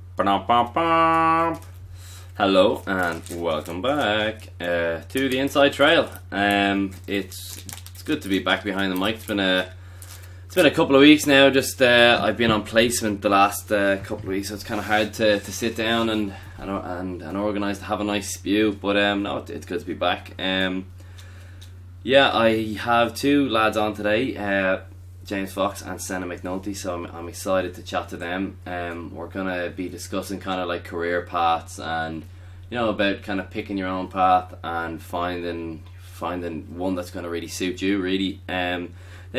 Ba-dum-bum-bum. Hello and welcome back to the Inside Trail. It's good to be back behind the mic. It's been a couple of weeks now. Just I've been on placement the last couple of weeks, so it's kind of hard to sit down and organise to have a nice spew. But no, it's good to be back. Yeah, I have two lads on today. James Fox and Senna McNulty, so I'm excited to chat to them. We're gonna be discussing kind of like career paths and about kind of picking your own path and finding one that's gonna really suit you really. Then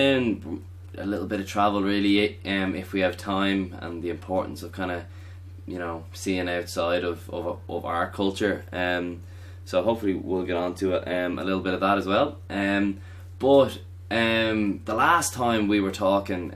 a little bit of travel really, if we have time, and the importance of kind of seeing outside of our culture. So hopefully we'll get on to it, a little bit of that as well. But the last time we were talking,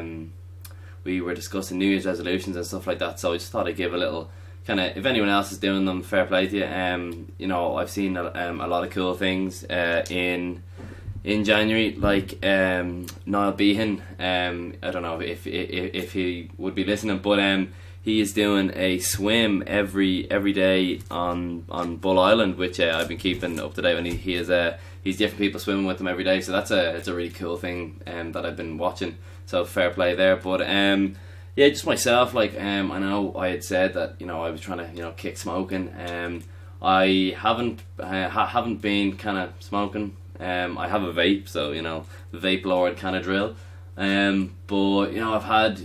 we were discussing New Year's resolutions and stuff like that, so I just thought I'd give a little kind of, if anyone else is doing them, fair play to you. I've seen a lot of cool things in January, like Niall Behan. I don't know if he would be listening, but he is doing a swim every day on Bull Island, which I've been keeping up to date. And he's different people swimming with him every day, so it's a really cool thing that I've been watching. So fair play there. But yeah, just myself. Like I know I had said that I was trying to kick smoking. I haven't been kind of smoking. I have a vape, so the vape lord kind of drill. But I've had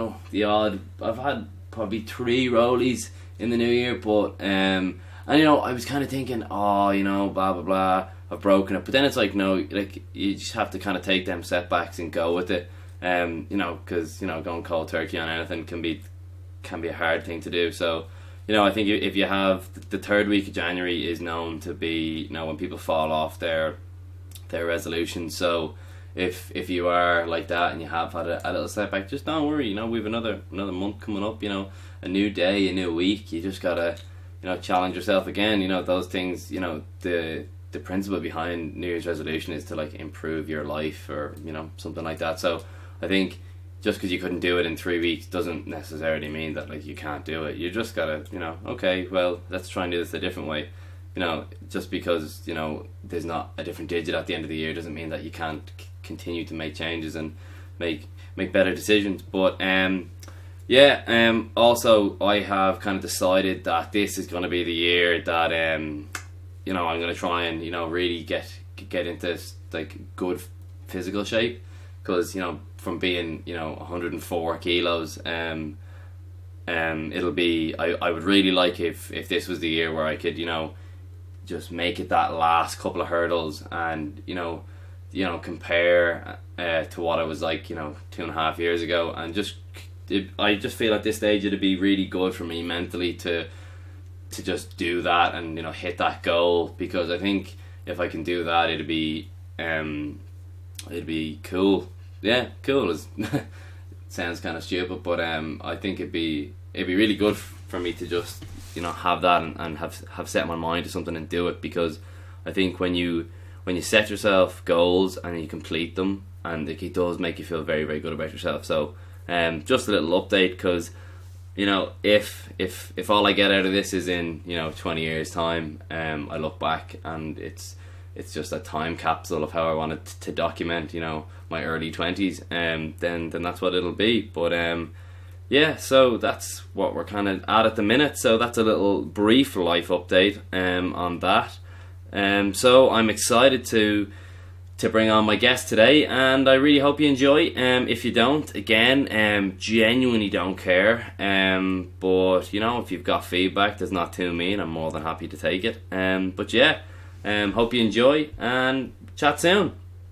I've had probably 3 rollies in the new year, but and I was kind of thinking, blah blah blah, I've broken it. But then it's like, no, like you just have to kind of take them setbacks and go with it. Because going cold turkey on anything can be a hard thing to do. So I think if you have the third week of January is known to be when people fall off their resolutions. So if you are like that and you have had a little setback, just don't worry. We've another month coming up. A new day, a new week. You just gotta challenge yourself again. Those things. The principle behind New Year's resolution is to like improve your life or something like that. So I think just because you couldn't do it in 3 weeks doesn't necessarily mean that like you can't do it. You just gotta okay, well, let's try and do this a different way. Just because there's not a different digit at the end of the year doesn't mean that you can't continue to make changes and make better decisions. But also I have kind of decided that this is going to be the year that I'm going to try and really get into like good physical shape, because from being 104 kilos, it'll be I would really like if this was the year where I could just make it that last couple of hurdles and compare to what I was like 2.5 years ago, and I just feel at this stage it'd be really good for me mentally to just do that and hit that goal, because I think if I can do that it'd be cool. Yeah, cool is sounds kind of stupid, but I think it'd be really good for me to just have that and have set my mind to something and do it, because I think when you set yourself goals and you complete them, and it does make you feel very, very good about yourself. So just a little update, because if all I get out of this is in 20 years time, I look back and it's just a time capsule of how I wanted to document my early 20s, then that's what it'll be. But yeah, so that's what we're kind of at the minute. So that's a little brief life update on that. So I'm excited to bring on my guest today, and I really hope you enjoy. If you don't, again, genuinely don't care. But if you've got feedback that's not too mean, I'm more than happy to take it. But yeah, hope you enjoy and chat soon.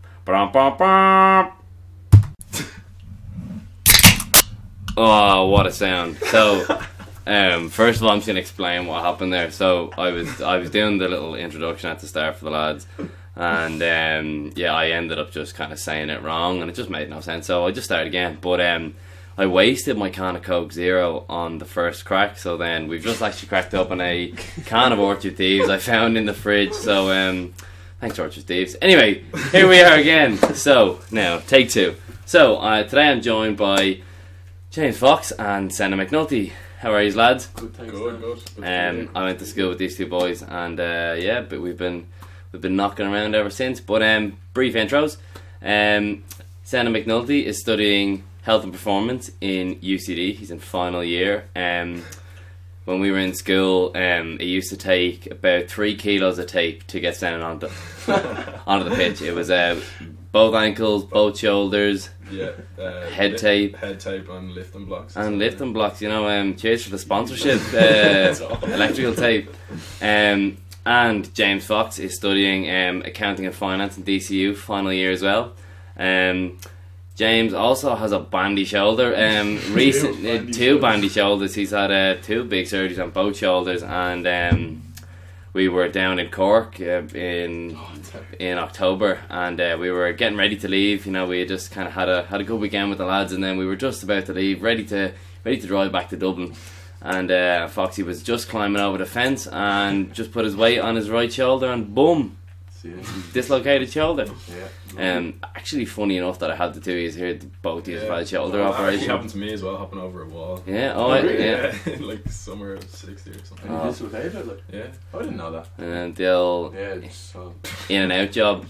Oh, what a sound. So first of all, I'm just going to explain what happened there. So I was doing the little introduction at the start for the lads, and I ended up just kind of saying it wrong, and it just made no sense, so I just started again. But I wasted my can of Coke Zero on the first crack, so then we've just actually cracked open a can of Orchard Thieves I found in the fridge. So thanks, Orchard Thieves. Anyway, here we are again. So now take 2. So today I'm joined by James Fox and Senna McNulty. How are you, lads? Good, thanks. Good. I went to school with these two boys, and but we've been knocking around ever since. But brief intros. Senna McNulty is studying health and performance in UCD. He's in final year. When we were in school, it used to take about 3 kilos of tape to get Senna onto the pitch. It was both ankles, both shoulders, head tape and lifting blocks. You know, cheers for the sponsorship. Electrical tape. And James Fox is studying accounting and finance in DCU, final year as well. James also has a bandy shoulder. Two bandy shoulders. He's had 2 big surgeries on both shoulders, and we were down in Cork in October, and we were getting ready to leave. You know, we had just kind of had a good weekend with the lads, and then we were just about to leave, ready to drive back to Dublin. And Foxy was just climbing over the fence and just put his weight on his right shoulder, and boom, dislocated shoulder. Actually, funny enough that I had the 2 years here, both years had shoulder operation. It happened to me as well, hopping over a wall. Like summer of 60 or something. You dislocated, like? Yeah. I didn't know that. And the old in and out job.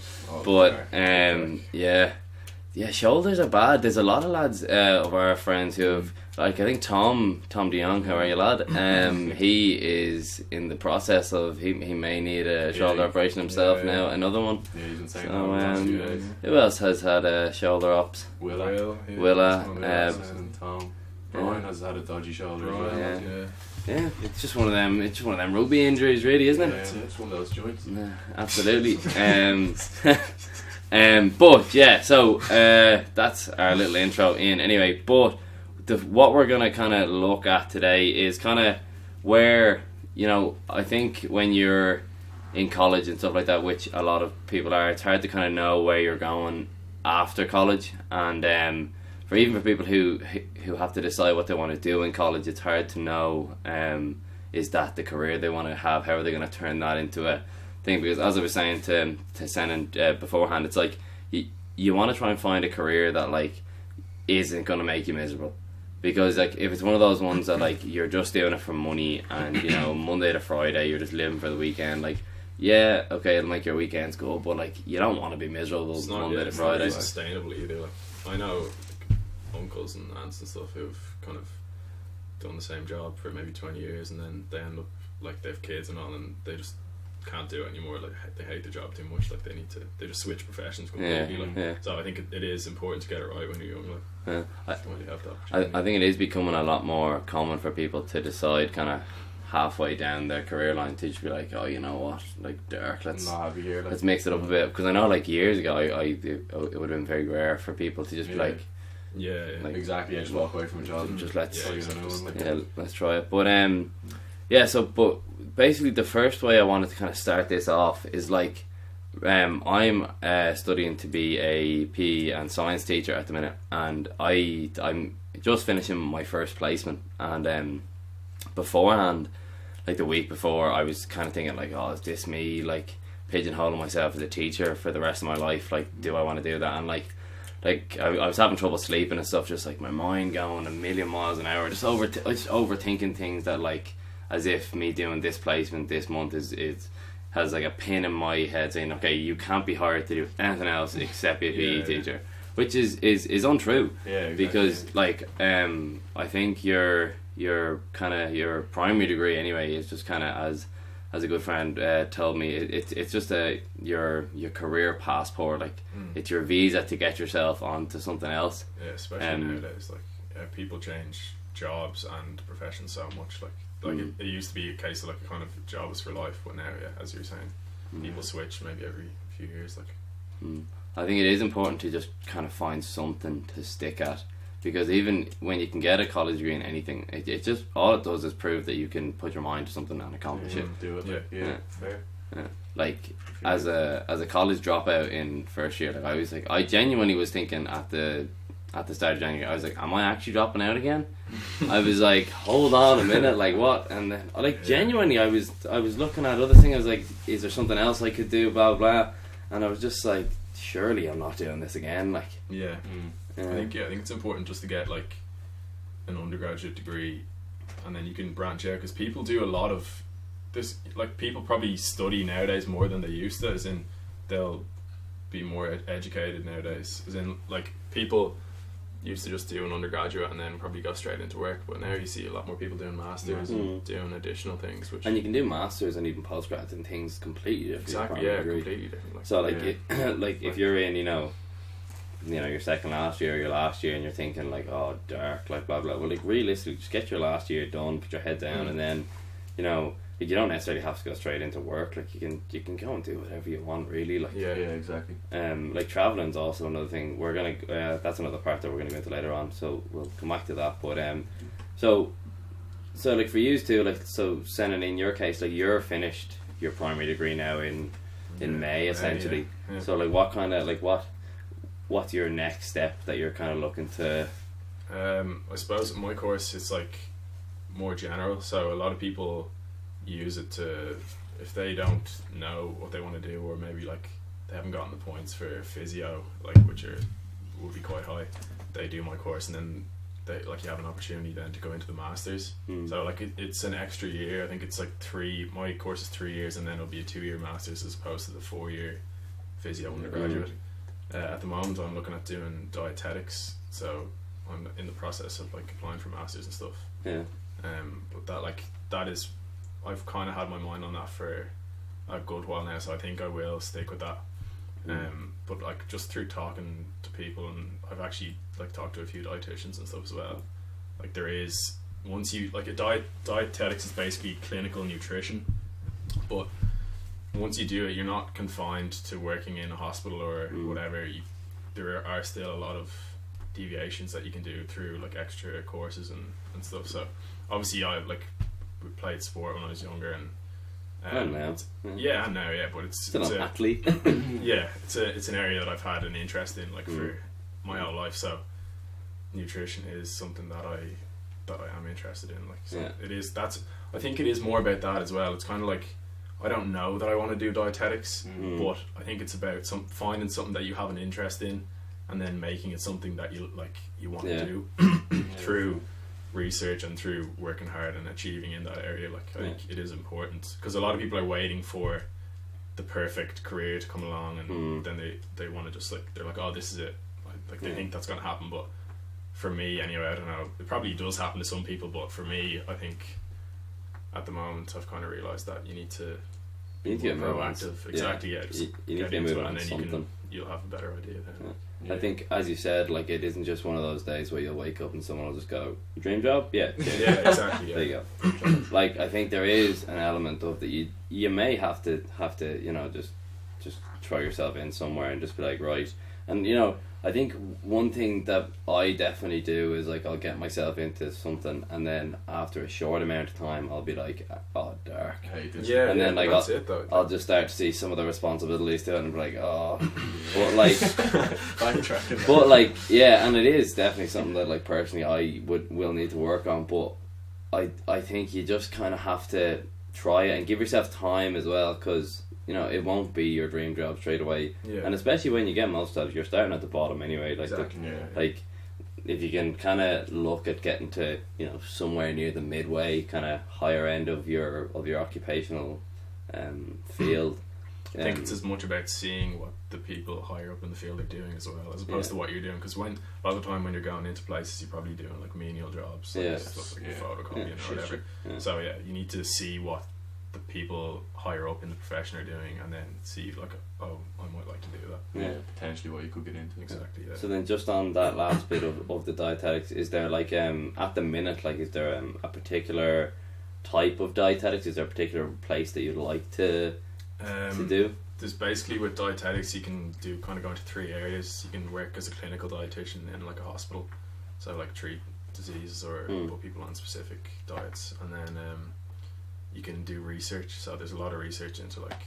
Shoulders are bad. There's a lot of lads of our friends who have, like, I think Tom DeYoung, how are you, lad? He is in the process of, he may need a shoulder operation himself now, another one. Yeah, he's been saying that the last few days. Who else has had shoulder ops? Willa, and Tom. Brian has had a dodgy shoulder as well. Yeah, it's just one of them. It's just one of them rugby injuries, really, isn't it? Yeah, it's one of those joints. Yeah, absolutely. But yeah, so that's our little intro in. Anyway, but what we're gonna kind of look at today is kind of where, you know, I think when you're in college and stuff like that, which a lot of people are, it's hard to kind of know where you're going after college, and for people who have to decide what they want to do in college, it's hard to know is that the career they want to have, how are they going to turn that into a thing, because as I was saying to Senna beforehand, it's like you want to try and find a career that, like, isn't going to make you miserable, because, like, if it's one of those ones that, like, you're just doing it for money and, you know, Monday to Friday you're just living for the weekend, like, yeah, okay, it'll make your weekends go, but, like, you don't want to be miserable Monday to Friday. It's not sustainable either. Like, I know, like, uncles and aunts and stuff who've kind of done the same job for maybe 20 years and then they end up, like, they have kids and all, and they just can't do it anymore. Like, they hate the job too much. Like, they just switch professions completely. So I think it is important to get it right when you're young. Like, when you have that opportunity. I think it is becoming a lot more common for people to decide kind of halfway down their career line to just be like, oh, you know what, like, Derek, let's mix it up a bit, because I know, like, years ago it would have been very rare for people to just be like, like, exactly, just walk away from a job, just let's try it. But so basically the first way I wanted to kind of start this off is, like, I'm studying to be a PE and science teacher at the minute, and I'm just finishing my first placement, and beforehand, like the week before, I was kind of thinking, like, oh, is this me, like, pigeonholing myself as a teacher for the rest of my life? Like, do I want to do that? And like I was having trouble sleeping and stuff, just like my mind going a million miles an hour, just overthinking things, that, like, as if me doing this placement this month has like a pin in my head saying, okay, you can't be hired to do anything else except be a PE teacher, which is untrue. Because, like, I think your kind of your primary degree anyway is just kind of, as a good friend told me, it's just your career passport. Like, it's your visa to get yourself onto something else. Yeah, especially nowadays, like, people change jobs and professions so much. Like it used to be a case of, like, a kind of job is for life, but now, as you were saying, people switch maybe every few years. Like, I think it is important to just kind of find something to stick at, because even when you can get a college degree in anything, it just, all it does is prove that you can put your mind to something and accomplish it. Do it. Fair. Like, as a college dropout in first year, like, I genuinely was thinking at the start of January, I was like, am I actually dropping out again? I was like, hold on a minute, like, what? And then, like, genuinely, I was looking at other things. I was like, is there something else I could do, blah blah, and I was just like, surely I'm not doing this again. Like, I think it's important just to get, like, an undergraduate degree, and then you can branch out, because people do a lot of this. Like, people probably study nowadays more than they used to, as in they'll be more educated nowadays, as in like people used to just do an undergraduate and then probably go straight into work, but now you see a lot more people doing masters and doing additional things, which, and you can do masters and even postgrads and things completely different. exactly, yeah, completely different. Like, so like like if you're in your second last year, your last year, and you're thinking like, oh, dark, like blah blah, well, like realistically, just get your last year done, put your head down, and then like, you don't necessarily have to go straight into work. Like, you can go and do whatever you want, really. Like, yeah, exactly. Like, traveling's also another thing. We're gonna that's another part that we're gonna go into later on, so we'll come back to that. But so like for you too, like, so Senan, in your case, like, you're finished your primary degree now in May, essentially. Yeah. So like, what kind of like what's your next step that you're kind of looking to? I suppose my course is like more general, so a lot of people use it to, if they don't know what they want to do, or maybe like they haven't gotten the points for physio, like, which would be quite high, they do my course, and then they, like, you have an opportunity then to go into the masters. So like it's an extra year. I think it's like my course is 3 years, and then it'll be a 2-year masters as opposed to the 4-year physio undergraduate. At the moment I'm looking at doing dietetics, so I'm in the process of like applying for masters and stuff. But that is, I've kind of had my mind on that for a good while now, so I think I will stick with that. But like, just through talking to people, and I've actually like talked to a few dietitians and stuff as well, like, there is, once you like, dietetics is basically clinical nutrition, but once you do it, you're not confined to working in a hospital or whatever. There are still a lot of deviations that you can do through like extra courses and stuff. So obviously I played sport when I was younger, and And now. and now, but it's Still an athlete. Yeah, it's an area that I've had an interest in, like, for my whole life. So nutrition is something that I am interested in. Like, so it is. I think it is more about that as well. It's kind of like, I don't know that I want to do dietetics, but I think it's about finding something that you have an interest in, and then making it something that you want to do through research and through working hard and achieving in that area. Like, I think it is important, because a lot of people are waiting for the perfect career to come along, and then they want to just, like, they're like, oh, this is it, like they think that's going to happen. But for me anyway, I don't know, it probably does happen to some people, but for me, I think at the moment I've kind of realised that you need to get proactive. Exactly, you need to get moving on something. You'll have a better idea then. I think, as you said, like, it isn't just one of those days where you'll wake up and someone will just go, dream job? Yeah, exactly. There you go. Like, I think there is an element of that you may have to just throw yourself in somewhere and just be like, right. And I think one thing that I definitely do is, like, I'll get myself into something, and then after a short amount of time I'll be like, oh, dark. And then, like, I'll just start to see some of the responsibilities to it and be like, oh. But like, but like, and it is definitely something that, like, personally I will need to work on. But I think you just kind of have to try it and give yourself time as well, because it won't be your dream job straight away, and especially when you get most jobs, you're starting at the bottom anyway. Like, like, if you can kind of look at getting to somewhere near the midway, kind of higher end of your occupational field. I think it's as much about seeing what the people higher up in the field are doing as well, as opposed to what you're doing. Because a lot of the time when you're going into places, you're probably doing like menial jobs, stuff like photocopying or whatever. So you need to see what the people higher up in the profession are doing, and then see, like, oh, I might like to do that. Potentially what you could get into. Exactly. So then, just on that last bit of the dietetics, is there, like, at the minute, like, is there a particular type of dietetics? Is there a particular place that you'd like to do? There's basically, with dietetics, you can go into 3 areas. You can work as a clinical dietitian in, like, a hospital, so, like, treat diseases or put people on specific diets, and then you can do research. So there's a lot of research into, like,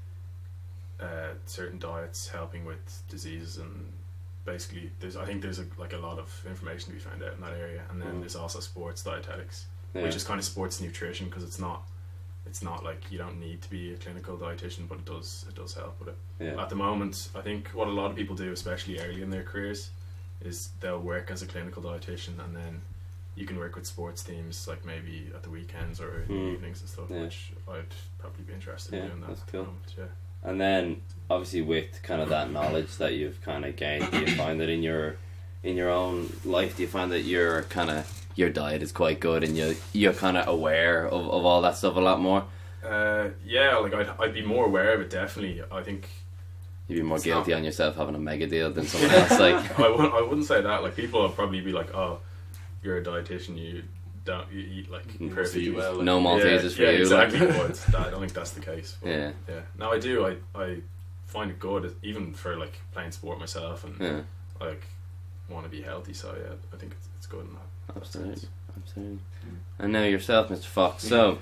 certain diets helping with diseases, and basically I think there's a lot of information to be found out in that area. And then there's also sports dietetics, which is kind of sports nutrition, because it's not like you don't need to be a clinical dietitian, but it does help with it. At the moment, I think what a lot of people do, especially early in their careers, is they'll work as a clinical dietitian, and then you can work with sports teams, like maybe at the weekends or in the evenings and stuff, which I'd probably be interested in doing that. That's cool. Yeah. And then obviously with kind of that knowledge that you've kind of gained, do you find that in your own life, do you find that your diet is quite good and you're kind of aware of all that stuff a lot more? Yeah, like I'd be more aware of it, definitely. I think you'd be more guilty on yourself having a mega deal than someone else. Like I wouldn't say that. Like people will probably be like, "Oh, you're a dietitian. You eat like perfectly well. Like, no Maltesers for you." Exactly. Like. But I don't think that's the case. But, yeah. No, I do. I find it good, even for like playing sport myself, and like want to be healthy. So yeah, I think it's good in that. Absolutely. And now yourself, Mr. Fox. So,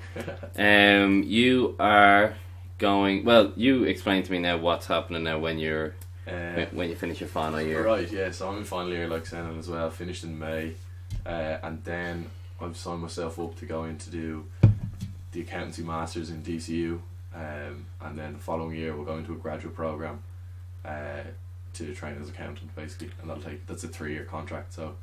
you are going. Well, you explain to me now what's happening now when you finish your final year. Right. Yeah. So I'm in final year, like Senan as well. Finished in May, and then I've signed myself up to go in to do the accountancy masters in DCU, and then the following year we'll go into a graduate program to train as accountant, basically, and that's a 3-year contract. So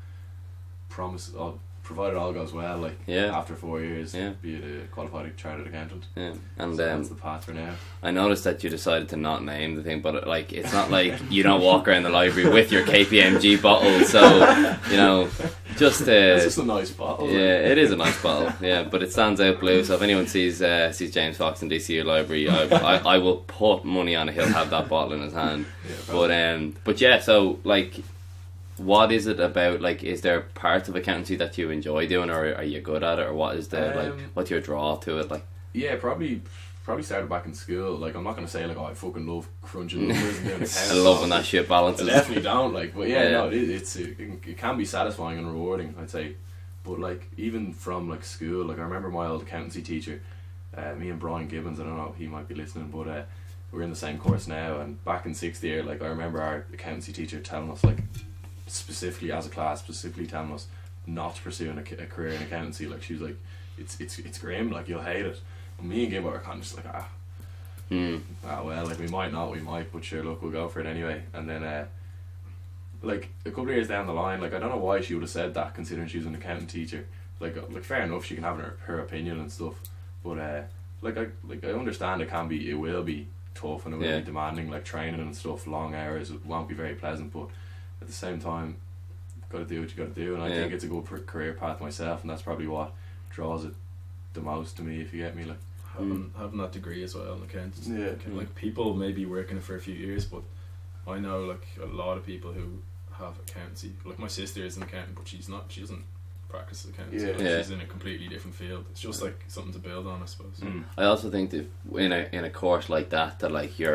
provided all goes well, like after 4 years, be it a qualified chartered accountant. Yeah, and so that's the path for now. I noticed that you decided to not name the thing, but like it's not like you don't walk around the library with your KPMG bottle. So just it's just a nice bottle. Yeah, it is a nice bottle. Yeah, but it stands out blue. So if anyone sees James Fox in DCU Library, I will put money on it. He'll have that bottle in his hand. But yeah, so like. What is it about? Like, is there parts of accountancy that you enjoy doing, or are you good at it, or what is the what's your draw to it? Like, yeah, probably started back in school. Like, I'm not gonna say like, I fucking love crunching numbers and doing accounts. I love when that shit balances. I definitely don't. Like, but it can be satisfying and rewarding, I'd say. But like, even from like school, like I remember my old accountancy teacher, me and Brian Gibbons. I don't know if he might be listening, but we're in the same course now. And back in 6th year, like I remember our accountancy teacher telling us like. Specifically as a class, telling us not to pursue a career in accountancy. Like she was like, it's grim, like you'll hate it. And me and Gibbo were kind of just like well, like we might, but sure, look, we'll go for it anyway. And then like a couple of years down the line, like I don't know why she would have said that, considering she was an accountant teacher. Like fair enough, she can have her opinion and stuff, but I understand it will be tough and it will be demanding, like training and stuff, long hours. It won't be very pleasant, but at the same time, got to do what you got to do, and I think it's a good career path myself, and that's probably what draws it the most to me, if you get me. Like having that degree as well in accounting, like people may be working it for a few years, but I know like a lot of people who have accountancy. Like my sister is an accountant, but she doesn't practice accountancy. She's in a completely different field. It's just like something to build on, I suppose. I also think that in a course like that like you're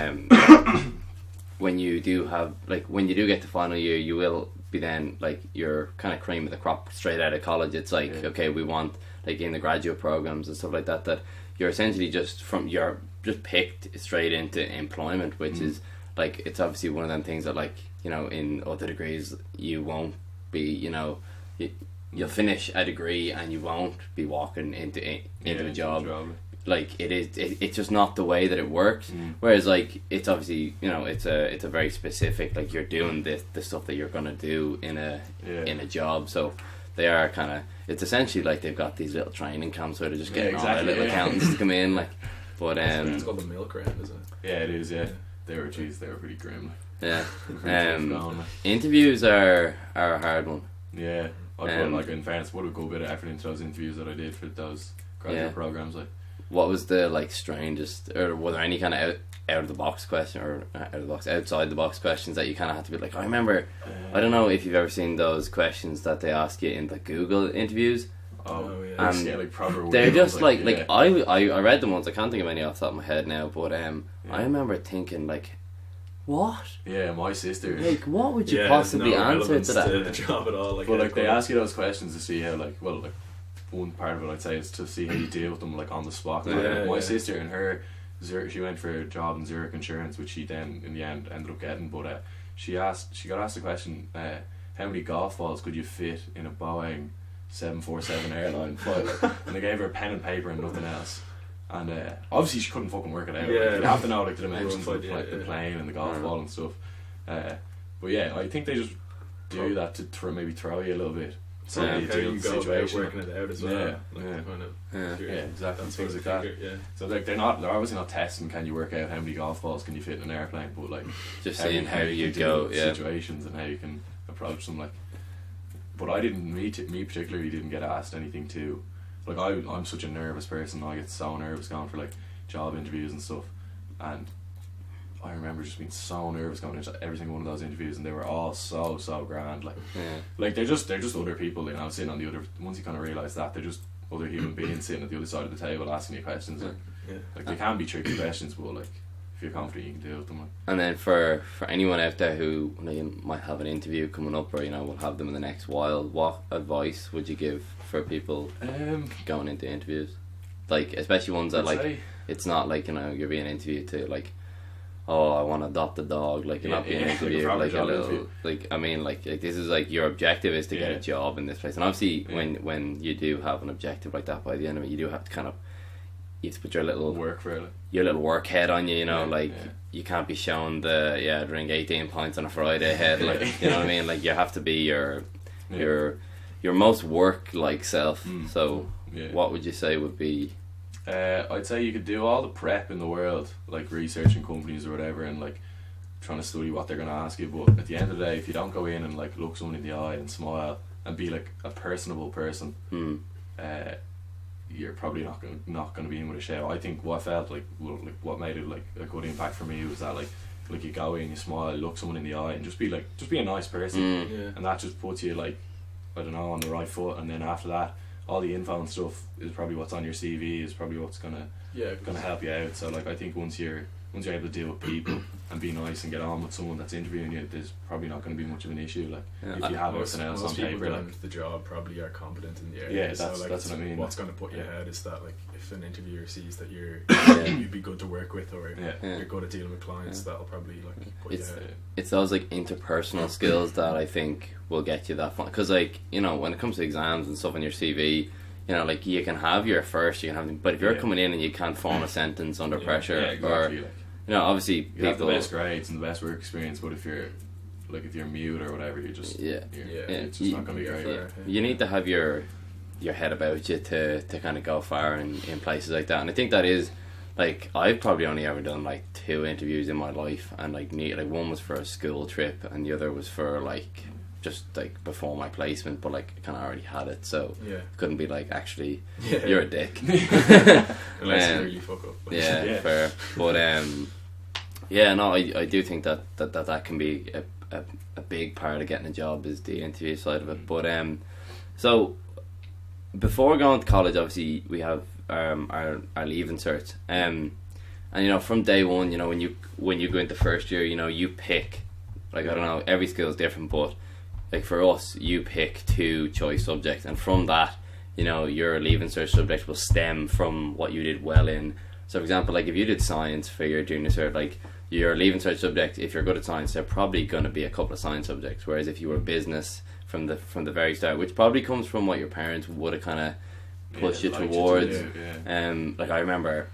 when you do get to final year, you will be then like you're kind of cream of the crop straight out of college. It's like okay, we want like in the graduate programs and stuff like that you're essentially you're just picked straight into employment, which is like it's obviously one of them things that like in other degrees you won't be you'll finish a degree and you won't be walking into a job. Like it's just not the way that it works. Whereas like it's obviously it's a very specific, like you're doing the stuff that you're gonna do in a job. So they are kind of, it's essentially like they've got these little training camps where they're just getting all their little accountants to come in. Like, but it's called the milk round, isn't it? Yeah, it is. Yeah, they were pretty grim. Yeah, interviews are a hard one. Yeah, I put like in fairness, put a good bit of effort into those interviews that I did for those graduate programs. Like, what was the like strangest, or were there any kind of out of the box question or outside the box questions that you kind of had to be like, I remember, I don't know if you've ever seen those questions that they ask you in the Google interviews. Oh yeah, and like proper. They're just like I read them once. I can't think of any off the top of my head now, but I remember thinking like, what? Yeah, my sister. Like, what would you possibly answer to that? To the job at all? Like, but like they ask you those questions to see how like one part of it I'd say is to see how you deal with them like on the spot. My sister and her. She went for a job in Zurich Insurance, which she then in the end ended up getting. But she got asked the question: how many golf balls could you fit in a Boeing 747 airline flight? And they gave her a pen and paper and nothing else. And obviously she couldn't fucking work it out. Yeah, you have to know like the dimensions of the plane and the golf ball and stuff. But yeah, I think they just do that to maybe throw you a little bit. So how you deal you with the go about situation. working it out as well. Yeah, Like, yeah. kind of, Yeah. Yeah, exactly. that's Things what like I that. figure, yeah. So like they're obviously not testing can you work out how many golf balls can you fit in an airplane, but like Just seeing how you can go. deal with Yeah. situations and how you can approach them. Like, but I didn't. Me particularly didn't get asked anything too. Like I'm such a nervous person. I get so nervous going for like job interviews and stuff, and I remember just being so nervous going into every single one of those interviews, and they were all so grand. Yeah. Like they're just other people, you know, sitting on the other. Once you kind of realise that they're just other human beings sitting at the other side of the table asking you questions. Yeah. Like they can be tricky questions, but like if you're confident, you can deal with them. Like. And then for anyone out there who might have an interview coming up, or will have them in the next while, what advice would you give for people going into interviews? Like especially ones that it's not like you're being interviewed to like, oh, I want to adopt a dog. Like you're not being interviewed like a little interview. Like I mean like this is like your objective is to get a job in this place, and obviously when you do have an objective like that, by the end of it you do have to kind of you have to put your little work head on you, you can't be showing drink 18 pints on a Friday head, like you know what I mean, like you have to be your most work like self. So what would you say would be I'd say you could do all the prep in the world, like researching companies or whatever, and like trying to study what they're going to ask you, but at the end of the day, if you don't go in and like look someone in the eye and smile and be like a personable person, you're probably not going to be in with a show. I think what felt like what made it like a good impact for me was that like you go in, you smile, look someone in the eye, and just be a nice person, and that just puts you like, I don't know, on the right foot. And then after that, all the info and stuff is probably what's on your CV, is probably what's gonna help you out. So like I think once you're able to deal with people and be nice and get on with someone that's interviewing you, there's probably not going to be much of an issue. Like if you have everything else on paper, people like the job probably are competent in the area. Yeah, that's what I mean. What's going to put you ahead is that like if an interviewer sees that you're you'd be good to work with, or you're good at dealing with clients, that'll probably like put you ahead. It's those like interpersonal skills that I think will get you that far. Because like when it comes to exams and stuff on your CV, like you can have your first, but if you're coming in and you can't form a sentence under pressure, exactly, or obviously you have the best grades and the best work experience, but if you're mute or whatever, you're just it's just not going to be great. You need to have your head about you to kind of go far in places like that. And I think that is like, I've probably only ever done like 2 interviews in my life, and like one was for a school trip and the other was for like just like before my placement, but like I kind of already had it, so couldn't be like, actually you're a dick unless you really fuck up. Fair. But I do think that can be a big part of getting a job, is the interview side of it. But so before going to college, obviously we have our leaving cert, and from day one, when you go into first year, you pick, like, I don't know, every skill is different, but like for us, you pick 2 choice subjects, and from that, your leaving cert subject will stem from what you did well in. So for example, like if you did science for your junior cert, like your leaving cert subject, if you're good at science, they're probably going to be a couple of science subjects, whereas if you were business from the very start, which probably comes from what your parents would have kind of pushed you towards, like I remember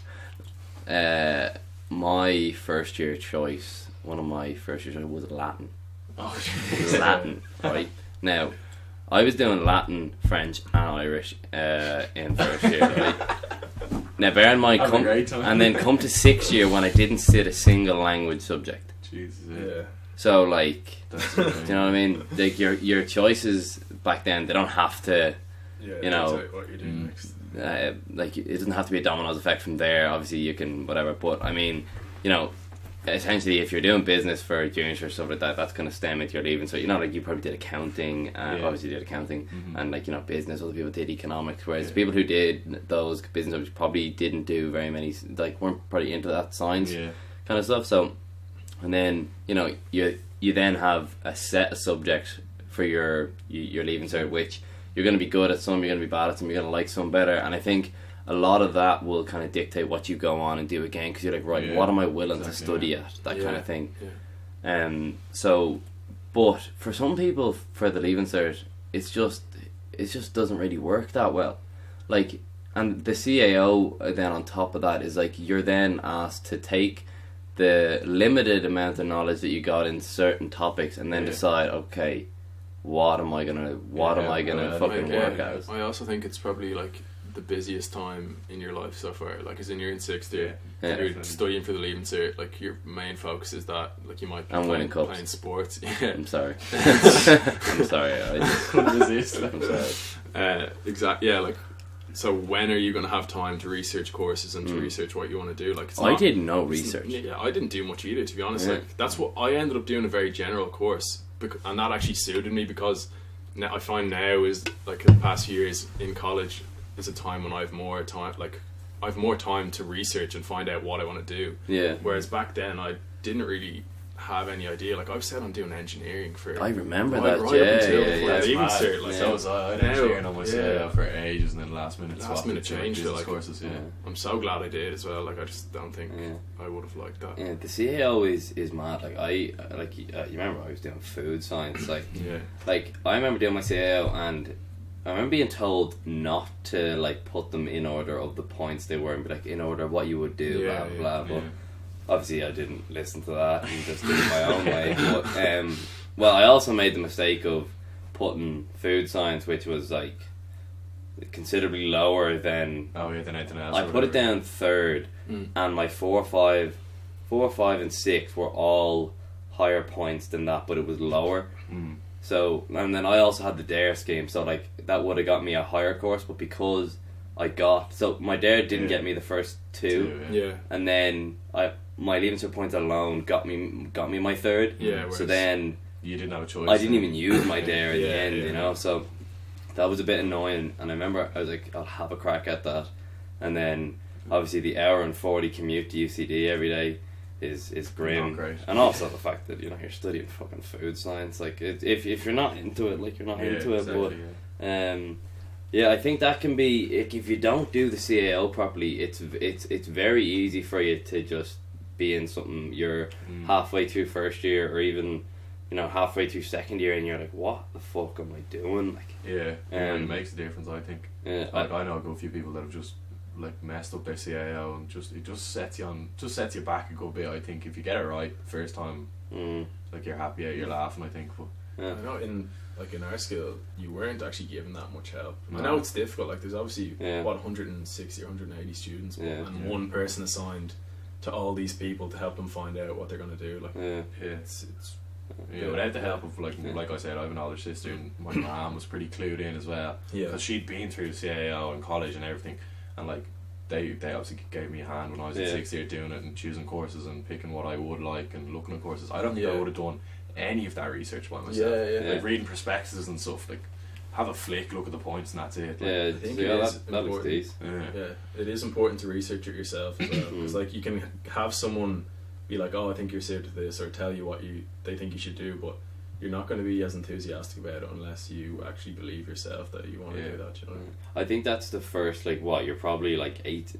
my first year choice, one of my first years was Latin. Latin, right? Now, I was doing Latin, French and Irish in first year, right? Now bear in mind, come to 6th year when I didn't sit a single language subject. Jesus, So like, do you know what I mean? Like your choices back then, they don't have to, what you're doing next. Like it doesn't have to be a dominoes effect from there. Obviously you can whatever, but I mean, essentially if you're doing business for juniors or stuff like that, that's going to stem into your leaving. So like you probably did accounting, obviously did accounting, and like business, other people did economics, whereas people who did those business subjects probably didn't do very many, like weren't probably into that science kind of stuff. So and then you then have a set of subjects for your leaving cert, which you're going to be good at some, you're going to be bad at some, you're going to like some better, and I think a lot of that will kind of dictate what you go on and do again, because you're like, right, what am I willing to study at, that kind of thing. So, but for some people, for the leaving cert, it just doesn't really work that well. Like, and the CAO then on top of that is like, you're then asked to take the limited amount of knowledge that you got in certain topics and then decide, okay, what am I gonna fucking work out? I also think it's probably like the busiest time in your life so far. Like, as in you're in sixth year, you're studying for the Leaving Cert. Like, your main focus is that. Like, you might be playing sports. Yeah. I'm sorry. I'm sorry. I just couldn't resist. I'm sorry. Exactly. Yeah. Like, so when are you going to have time to research courses and to research what you want to do? Like, I did no research. Yeah, I didn't do much either, to be honest. Like, that's what I ended up doing, a very general course, and that actually suited me, because now I find now is like the past few years in college is a time when I have more time. Like, I have more time to research and find out what I want to do. Yeah. Whereas back then I didn't really have any idea. Like, I've said I'm doing engineering for. I remember right, that. Right yeah, up until yeah, before yeah. the Leaving Cert. Like, So was I. I had engineering on my CAO for ages, and then last minute change to like courses. Yeah. I'm so glad I did as well. Like, I just don't think I would have liked that. Yeah, the CAO is mad. Like, you remember I was doing food science. Like, like I remember doing my CAO, and I remember being told not to like put them in order of the points they were, but like in order of what you would do, blah blah blah. But obviously I didn't listen to that and just did it my own way. But well, I also made the mistake of putting food science, which was like considerably lower than than anything else. I put it down third, and my 4, 5, and 6 were all higher points than that, but it was lower. So, and then I also had the DARE scheme, so like that would have got me a higher course, but because I got, so my DARE didn't get me the first two, and then my Leaving Cert points alone got me my third. So then you didn't have a choice. I didn't even use my DARE in the end, you know. So that was a bit annoying, and I remember I was like, I'll have a crack at that, and then obviously the hour and 40 commute to UCD every day is grim, and also the fact that, you know, you're studying fucking food science. Like, if you're not into it, like, you're not into it. Exactly, but I think that can be, if you don't do the CAO properly, it's very easy for you to just be in something you're halfway through first year, or even, you know, halfway through second year, and you're like, what the fuck am I doing? Like, it makes a difference, I think. Like, I know a good few people that have just like messed up their CAO, and it just sets you back a good bit. I think if you get it right first time, like, you're happy out, you're laughing, I think. But I know in our school you weren't actually given that much help. I know it's difficult. Like, there's obviously 160 or 180 students, and one person assigned to all these people to help them find out what they're going to do. Like, it's without the help of like I said, I have an older sister, and my mom was pretty clued in as well, because she'd been through the CAO and college and everything, and like they obviously gave me a hand when I was in sixth year doing it and choosing courses and picking what I would like and looking at courses. I don't think I would have done any of that research by myself. Like, reading prospectuses and stuff, like, have a flick, look at the points, and that's it. Like, I think that looks decent. It is important to research it yourself as well. Because, like, you can have someone be like, oh, I think you're suited to this, or tell you what they think you should do, but you're not going to be as enthusiastic about it unless you actually believe yourself that you want to do that, you know? I think that's the first, like, what, you're probably like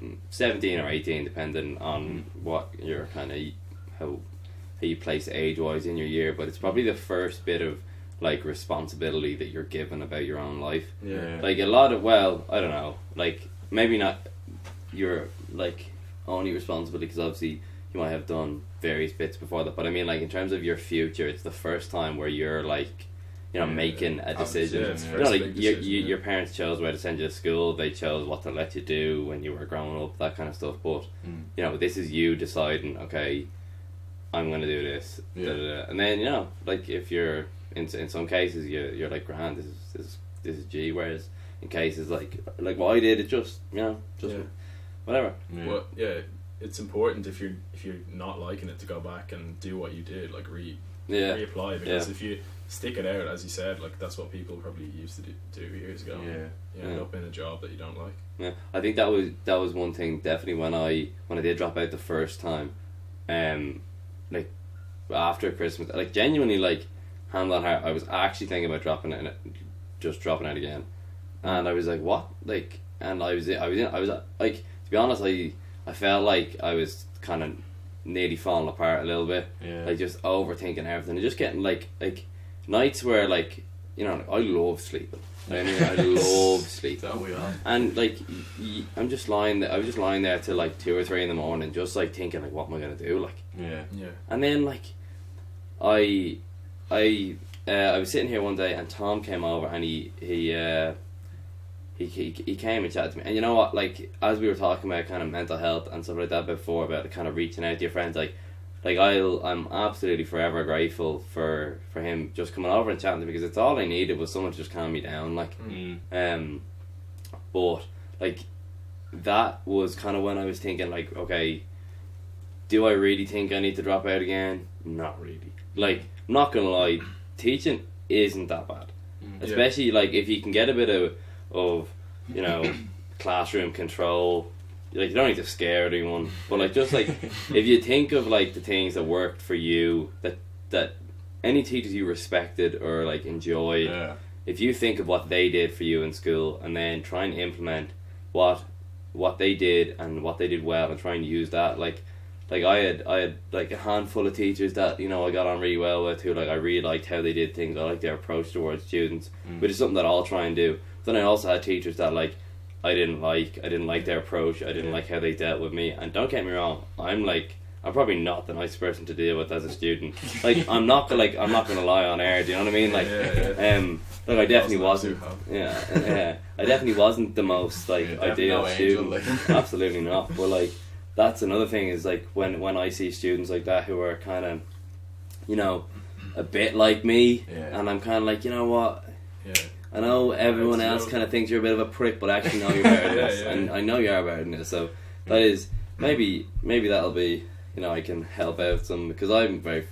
17 or 18, depending on what your kind of, how you place age-wise in your year, but it's probably the first bit of, like, responsibility that you're given about your own life. Like, a lot of, well, I don't know, like, maybe not your, like, only responsibility, because obviously you might have done various bits before that, but I mean, like, in terms of your future, it's the first time where you're, like, you know, making a decision. You know, like, your parents chose where to send you to school, they chose what to let you do when you were growing up, that kind of stuff, but you know, this is you deciding, okay, I'm going to do this, and then, you know, like, if you're in some cases you're like, grand, this is G, whereas in cases like what I did, it just, you know, just whatever. Well, it's important if you're not liking it to go back and do what you did, like reapply, because if you stick it out, as you said, like, that's what people probably used to do years ago. You end up in a job that you don't like. I think that was one thing definitely when I did drop out the first time, like, after Christmas, like, genuinely, like, hand on heart, I was actually thinking about dropping out again, and I was like, what, like, and I was like, to be honest, I felt like I was kind of nearly falling apart a little bit, like, just overthinking everything, and just getting like nights where, like, you know, I love sleeping. I mean, I love sleep. Don't we all? And, like, I was just lying there till like 2 or 3 in the morning, just like thinking, like, what am I gonna do, like, and then, like, I I was sitting here one day and Tom came over and he came and chatted to me. And you know what, like, as we were talking about kind of mental health and stuff like that before, about kind of reaching out to your friends, like I'm absolutely forever grateful for him just coming over and chatting to me, because it's all I needed was someone to just calm me down, like. But like, that was kind of when I was thinking, like, okay, do I really think I need to drop out again? Not really. Like, I'm not gonna lie, teaching isn't that bad, especially like if you can get a bit of you know, classroom control. Like, you don't need to scare anyone, but like, just like, if you think of like the things that worked for you, that any teachers you respected or like enjoyed, if you think of what they did for you in school and then try and implement what they did and what they did well and try and use that, like I had like a handful of teachers that, you know, I got on really well with, who like I really liked how they did things. I liked their approach towards students, which is something that I'll try and do. Then I also had teachers that like I didn't like their approach. I didn't like how they dealt with me. And don't get me wrong, I'm probably not the nice person to deal with as a student. Like, I'm not gonna lie on air. Do you know what I mean? Like, look, I definitely wasn't. I definitely wasn't the most like ideal student. Absolutely not. But like, that's another thing, is like when I see students like that who are kind of, you know, a bit like me, and I'm kind of like, you know what? I know everyone else kind of thinks you're a bit of a prick, but actually know you're better than this, and I know you are better than this. So that is maybe that'll be, you know, I can help out some, because I'm very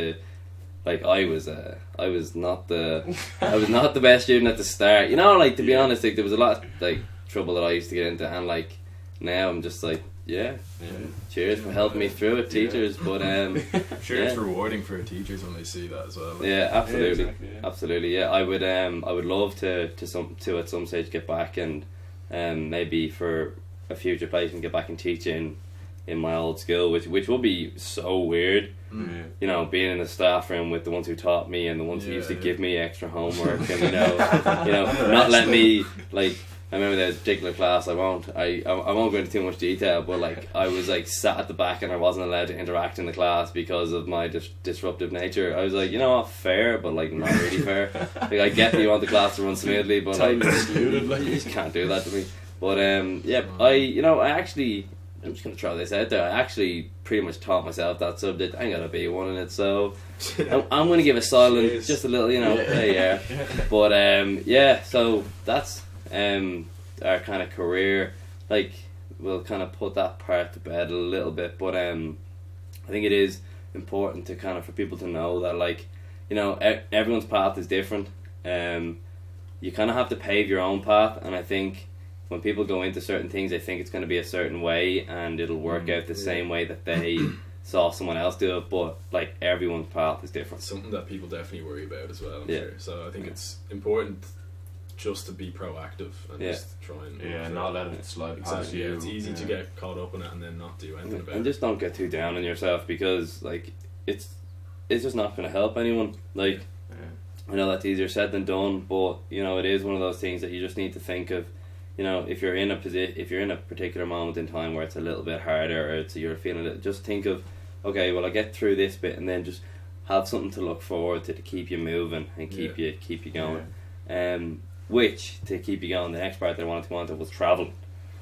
I was not the best student at the start. You know, like, to be honest, like, there was a lot of like trouble that I used to get into, and like now I'm just like, cheers for helping me through it, teachers. But I'm sure it's rewarding for teachers when they see that as well. Like. Absolutely, absolutely. I would love to at some stage get back and maybe for a future place and get back and teach in my old school, which would be so weird. You know, being in the staff room with the ones who taught me and the ones who used to give me extra homework, and you know, not let me, like, I remember there was a particular class, I won't go into too much detail, but like, I was like sat at the back and I wasn't allowed to interact in the class because of my disruptive nature. I was like, you know what, fair, but like not really fair. Like, I get that you want the class to run smoothly, but like, you just can't do that to me. But I'm just going to throw this out there. I actually pretty much taught myself that subject. I ain't got a B1 in it, so I'm going to give a silent, just a little, you know, But so that's our kind of career. Like, we'll kind of put that part to bed a little bit, but I think it is important to kind of, for people to know that, like, you know, everyone's path is different. You kind of have to pave your own path, and I think when people go into certain things, they think it's going to be a certain way and it'll work out the same way that they saw someone else do it, but like, everyone's path is different. Something that people definitely worry about as well, I'm sure. So I think it's important just to be proactive and just try and not let it slide past you. It's easy to get caught up in it and then not do anything about it. And just don't get too down on yourself, because like, it's just not going to help anyone. Like, I know that's easier said than done, but you know, it is one of those things that you just need to think of. You know, if you're in a particular moment in time where it's a little bit harder, or you're feeling it, just think of, okay, well, I get through this bit, and then just have something to look forward to keep you moving and keep you going. Which, to keep you going, the next part that I wanted to go on to was travel.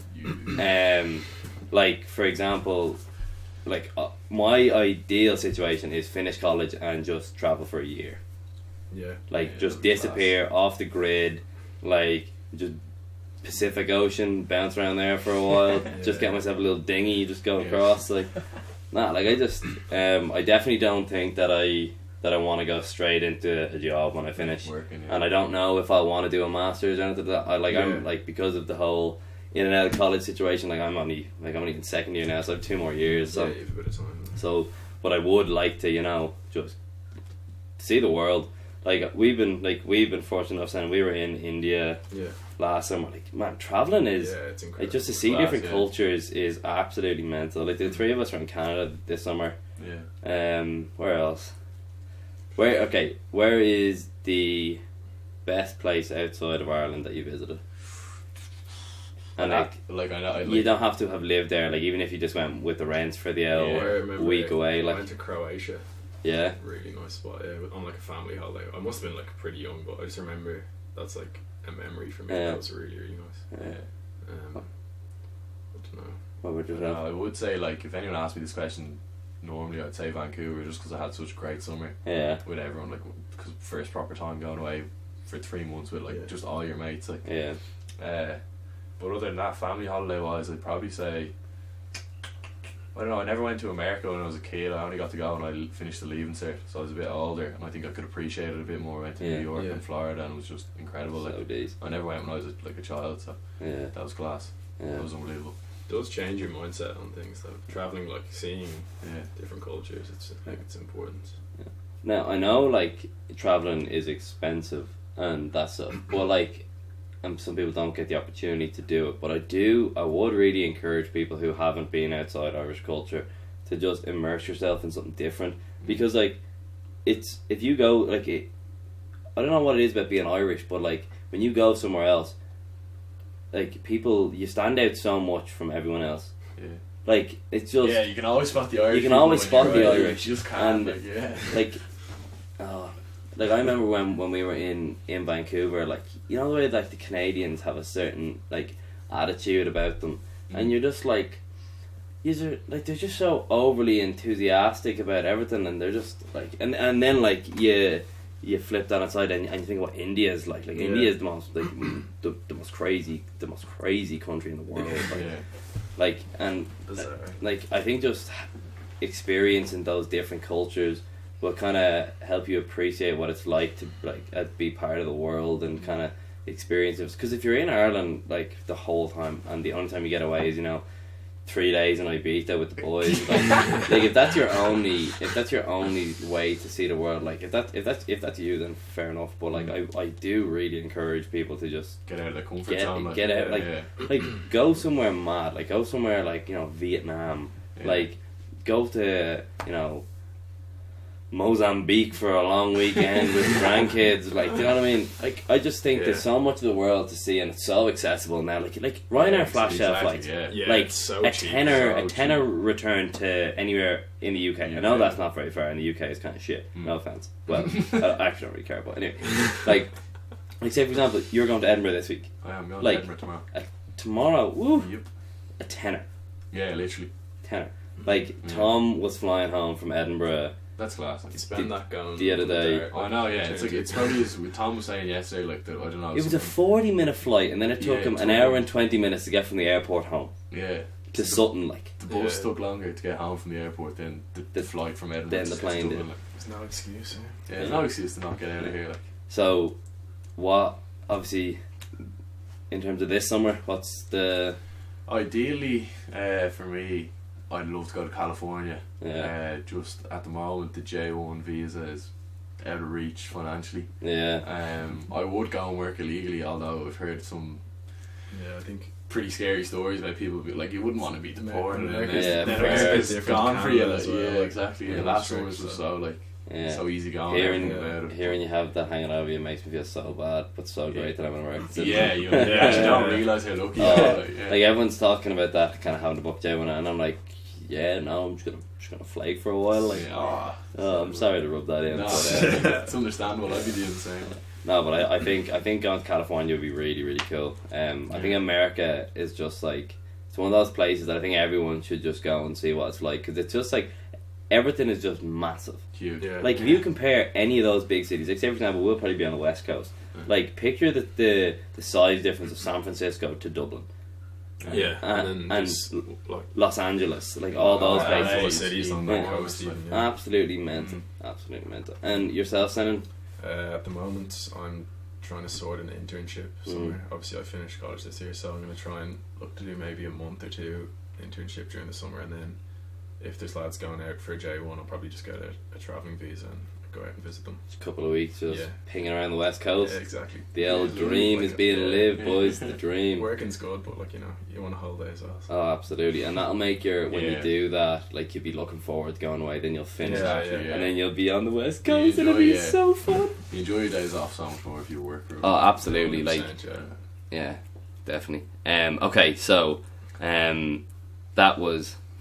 Like, for example, like my ideal situation is finish college and just travel for a year. Like, just disappear off the grid, like, just Pacific Ocean, bounce around there for a while, just get myself a little dinghy, just go across. Like, I just I definitely don't think that I want to go straight into a job when I finish, and I don't know if I want to do a master's or anything like that. I'm like, because of the whole in and out of college situation, like, I'm only in second year now, so I have 2 more years. So, you have a bit of time. So, but I would like to, you know, just see the world. Like, we've been fortunate enough, saying we were in India last summer. Like, man, traveling is it's incredible. Like, just to see different cultures is absolutely mental. Like, the 3 of us were in Canada this summer. Where else? Where is the best place outside of Ireland that you visited? And you don't have to have lived there. Like, even if you just went with the rents for the week away. I like, went to Croatia. Yeah. Really nice spot. Yeah, on like a family holiday. I must have been like pretty young, but I just remember that's like a memory for me. Yeah. That was really really nice. Yeah. I don't know. What would you say? I would say, like, if anyone asked me this question, normally I'd say Vancouver, just because I had such a great summer Yeah. with everyone, like, because first proper time going away for 3 months with, like, just all your mates, like. Yeah. But other than that, family holiday wise, I'd probably say, I don't know, I never went to America when I was a kid. I only got to go when I finished the Leaving Cert, so I was a bit older, and I think I could appreciate it a bit more. I went to Yeah. New York Yeah. and Florida, and it was just incredible. So Like, days. I never went when I was like a child, so Yeah. that was class. Yeah. That was unbelievable. It does change your mindset on things though. Traveling, like seeing Yeah. different cultures, I think it's important. Now I know like traveling is expensive and that stuff, but like, and some people don't get the opportunity to do it. But I would really encourage people who haven't been outside Irish culture to just immerse yourself in something different, because like, it's if you go like it, I don't know what it is about being Irish, but like when you go somewhere else, like people, you stand out so much from everyone else. Yeah. Like it's just Yeah, you can always spot the Irish. You can people always when spot you're the away. Irish. You just can't. And, Like, yeah. like, oh, like I remember when we were in Vancouver, like, you know the way like the Canadians have a certain like attitude about them, and you're just like, they're just so overly enthusiastic about everything, and they're just like, and then like you flip that outside and you think about India is like India is the most like the most crazy country in the world, like, Yeah. like and Bizarre. like I think just experiencing those different cultures will kind of help you appreciate what it's like to like be part of the world and kind of experience it. Because if you're in Ireland like the whole time and the only time you get away is 3 days in Ibiza with the boys, like if that's your only way to see the world, like if that's you, then fair enough. But like I do really encourage people to just Get out of the comfort zone. Like, get out, yeah, like go somewhere mad, like go somewhere like Vietnam, Yeah. like go to Mozambique for a long weekend with grandkids, like, do you know what I mean? Like I just think there's so much of the world to see and it's so accessible now. Like Ryanair flash sale flights, Yeah. Yeah, like it's so a cheap, tenner return to anywhere in the UK. I know that's not very far. In the UK, it's kind of shit. No offense. Well, I actually don't really care. But anyway, like say for example, you're going to Edinburgh this week. I am going Like, to Edinburgh tomorrow. Tomorrow, woo, Yep. a tenner. Yeah, literally. Like Tom was flying home from Edinburgh. That's class. You spend that going the other day. I know, yeah. It's like it's probably as Tom was saying yesterday. Like I don't know. It was a 40-minute flight, and then it took Yeah, him an hour and 20 minutes to get from the airport home Yeah. to Sutton. Like The bus Yeah. took longer to get home from the airport than the flight from Edinburgh. Then the to plane Dublin, did. like. There's no excuse. Yeah, there's no excuse to not get out of here. Like. so, what obviously in terms of this summer, what's the Ideally, for me, I'd love to go to California. Yeah. Just at the moment, the J1 visa is out of reach financially. yeah I would go and work illegally, although I've heard some Yeah, I think pretty scary stories about people like you wouldn't want to be deported and America's- Yeah, then fair. it's different gone to for you. Canada Like, as well, yeah, like, exactly. yeah, And last strict, summer was so. so like yeah. so easy going. Hearing- Everything about it. Hearing you have that hanging over you makes me feel so bad, but so great that I'm in America. Yeah, you actually don't realise how lucky you are. Like, yeah. Like everyone's talking about that, kind of having to book J1, and I'm like, yeah, no, I'm just gonna flake for a while. Like, Yeah, oh, I'm sorry to rub that in. no, But, it's understandable. I'd be doing the same. no, but I think going to California would be really, really cool. I think America is just like, it's one of those places that I think everyone should just go and see what it's like, because it's just like everything is just massive. Huge. Yeah. Like if you compare any of those big cities, like say for example, we'll probably be on the West Coast. Like picture the size difference of San Francisco to Dublin, yeah, and then and just, like Los Angeles, like all those LA, places. full of cities on the Yeah. coast. Even, yeah. Absolutely mental, absolutely mental. And yourself, Senan? At the moment, I'm trying to sort an internship somewhere. Obviously, I finished college this year, so I'm going to try and look to do maybe a month or two internship during the summer, and then if there's lads going out for a J1, I'll probably just get a travelling visa and go out and visit them. Just a couple of weeks just Yeah. pinging around the West Coast. Yeah, exactly. The old Yeah, dream like is being yeah. lived, boys. The dream. Working's good, but like you want a holiday as well. So. Oh, absolutely, and that'll make when you Yeah. do that, like you'll be looking forward to going away. Then you'll finish, Yeah, Exactly, yeah. and then you'll be on the West You Coast, and it'll be enjoy, yeah. so fun. You enjoy your days off so much more if you work for. Oh, absolutely, like 100%, yeah. yeah, definitely. Okay, so that was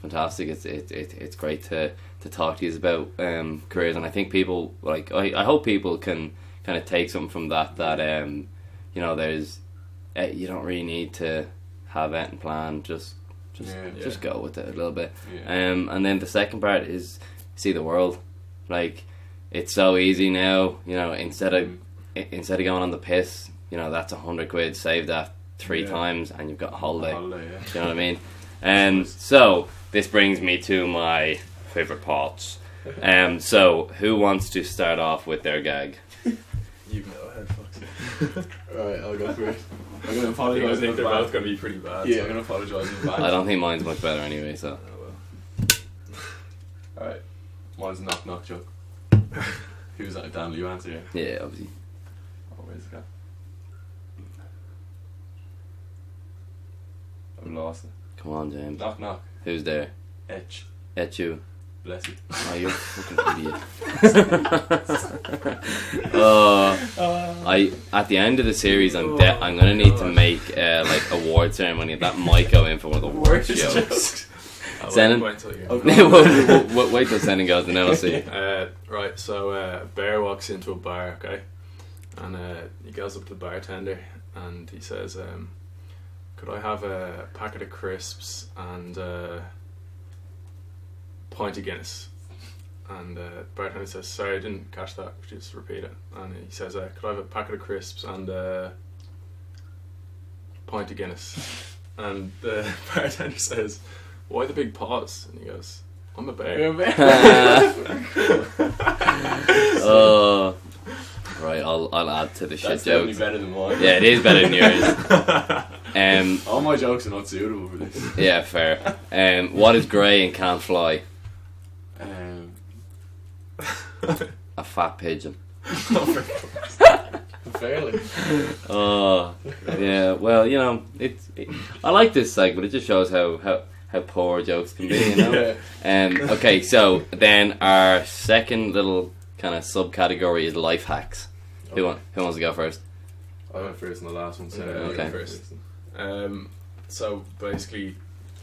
fantastic. It's great to talk to you about careers, and I think people like I hope people can kind of take something from that you know, there's you don't really need to have anything planned, just go with it a little bit. And then the second part is see the world. Like, it's so easy now, you know, instead of going on the piss, you know, that's £100, save that 3 times and you've got a holiday. Do you know what I mean? So this brings me to my favourite parts. So who wants to start off with their gag? You can go ahead, Fox. Alright, I'll go first. I'm going to apologise. I think they're both going to be pretty bad. Yeah, I'm going to apologise in advance. I don't think mine's much better anyway, so. Alright, mine's a knock joke. Who's that? Dan, you answer, yeah? Yeah, obviously. Oh, where's the guy? I've lost it. Come on, James. Knock. Who's there? Etch. You. Bless you. Oh, you're a fucking idiot. At the end of the series, I'm gonna need to make like award ceremony. That might go in for one of the worst jokes. Zenon, wait till Zenon goes, and then I'll see. Right, so a bear walks into a bar, okay, and he goes up to the bartender and he says, "Could I have a packet of crisps and pint of Guinness?" And the bartender says, "Sorry, I didn't catch that. Could you just repeat it?" And he says, "Could I have a packet of crisps and pint of Guinness?" And the bartender says, "Why the big pause?" And he goes, "I'm a bear." Right, I'll add to the shit That's jokes. definitely better than mine. Yeah, it is better than yours. All my jokes are not suitable for this. Yeah, fair. What is grey and can't fly? A fat pigeon. Fairly. Oh, yeah. Well, you know, I like this segment. It just shows how poor jokes can be, you know. Okay, so then our second little kind of subcategory is life hacks. Who wants to go first? I went first in the last one, so okay. First. So basically,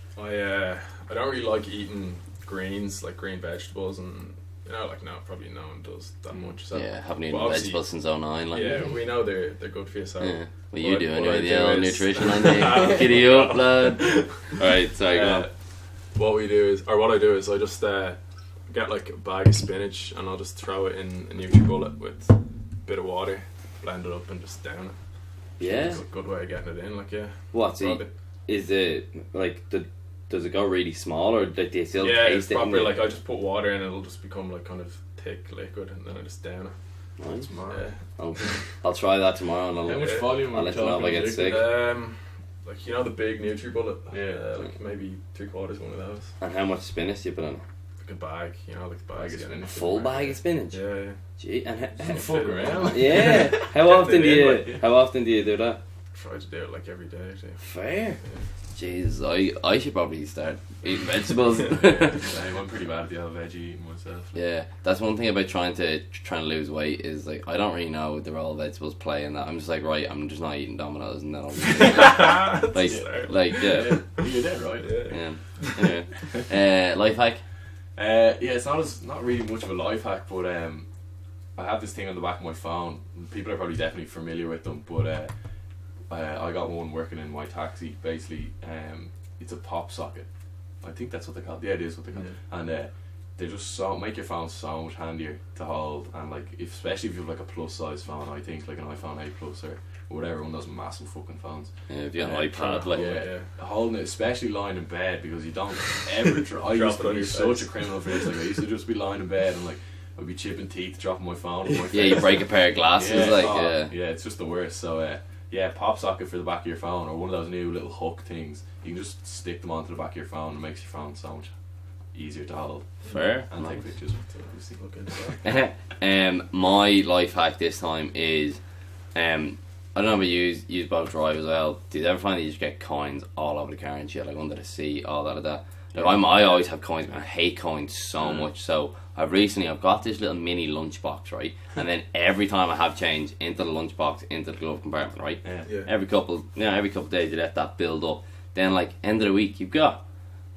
I don't really like eating greens, like green vegetables, and you know, like probably no one does that much. So, yeah, haven't eaten vegetables since 09. Like, yeah, we know they're good for you. So, yeah. What you do anyway? The old nutrition on you. Giddy up, lad. Alright, sorry, go on. What I do is I just get like a bag of spinach and I'll just throw it in a NutriBullet with a bit of water, blend it up and just down it. Yeah, it's a good way of getting it in. Like, yeah. What's it? Is it like does it go really small, or do you still taste it? Yeah, probably like I just put water in, it'll just become like kind of thick liquid, and then I just down it. Nice. Yeah. I'll try that tomorrow, and how much volume I'll let you know if I get sick. Like, you know, the big NutriBullet. Yeah. Like maybe 3/4 one of those. And how much spinach do you put on it? Like a bag, you know, like a bag of spinach. A full bag of spinach. Yeah. Gee, and fuck around. Yeah. How often do you do that? Try to do it like every day or two. Fair. Yeah. Jesus, I should probably start eating vegetables. I'm pretty bad at the old veggie eating myself. Yeah, that's one thing about trying to lose weight is like I don't really know what the role vegetables play in that. I'm just like, right, I'm just not eating Domino's and then I'll like yeah. You're dead right. Yeah. Anyway, life hack. Yeah, it's not really much of a life hack, but I have this thing on the back of my phone. People are probably definitely familiar with them, but I got one working in my taxi. Basically, it's a pop socket. I think that's what they call it. Yeah, it is what they call it. And they just make your phone so much handier to hold. And like, especially if you have like a plus size phone, I think like an iPhone 8 Plus or whatever, one of those massive fucking phones. Yeah, if you have an iPad, like holding it, especially lying in bed, because you don't ever. I used to be such a criminal for this. Like, I used to just be lying in bed and like I'd be chipping teeth, dropping my phone on my face. Yeah, you break a pair of glasses, yeah, it's just the worst. So yeah, pop socket for the back of your phone, or one of those new little hook things. You can just stick them onto the back of your phone, and it makes your phone so much easier to hold. Fair. And take pictures. My life hack this time is, I don't know if you use both drive as well. Do you ever find that you just get coins all over the car and shit, like under the seat, all that of that? Like, I always have coins, and I hate coins so much. So I've got this little mini lunchbox, right? And then every time I have change into the lunchbox, into the glove compartment, right? Yeah. Every couple of days you let that build up. Then like end of the week you've got